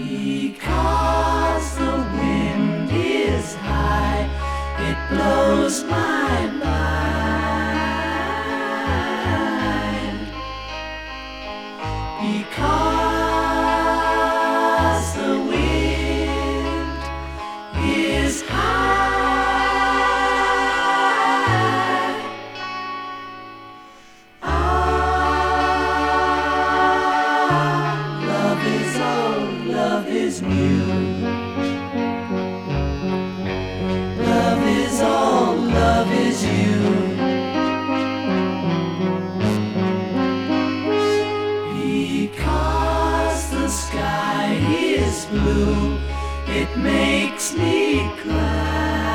Because the wind is high, it blows my mind. Because the wind is high. Love is old, love is new. Love is all, love is you. Because the sky is blue, it makes me cry.